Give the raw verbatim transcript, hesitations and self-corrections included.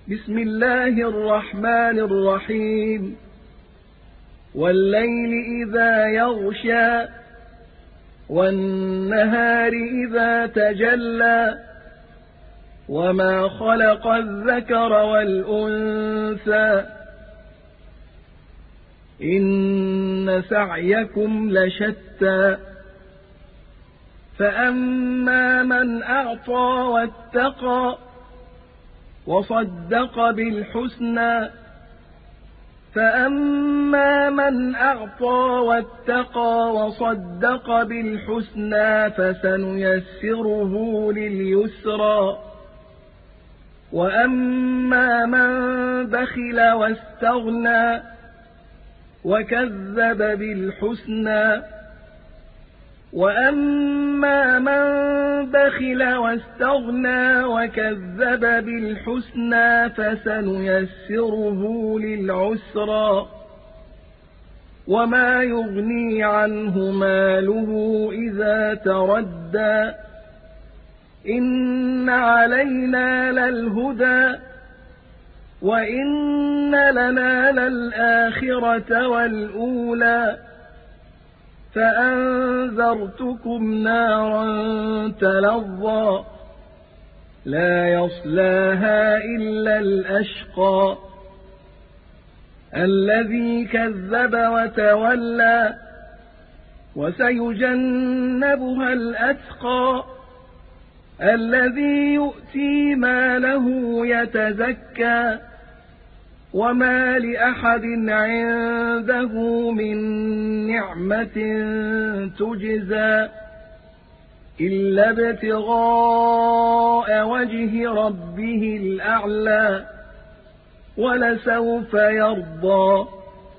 بسم الله الرحمن الرحيم والليل إذا يغشى والنهار إذا تجلى وما خلق الذكر والأنثى إن سعيكم لشتى فأما من أعطى واتقى وصدق بالحسنى فأما من أعطى واتقى وصدق بالحسنى فسنيسره لليسرى وأما من بخل واستغنى وكذب بالحسنى وأما من بخل واستغنى وكذب بالحسنى فسنيسره للعسرى وما يغني عنه ماله إذا تردى إن علينا للهدى وإن لنا للآخرة والأولى فأنذرتكم نارا تلظى لا يصلاها إلا الأشقى الذي كذب وتولى وسيجنبها الأتقى الذي يؤتي ماله يتزكى وما لأحد عنده من نعمة تجزى إلا ابتغاء وجه ربه الأعلى ولسوف يرضى.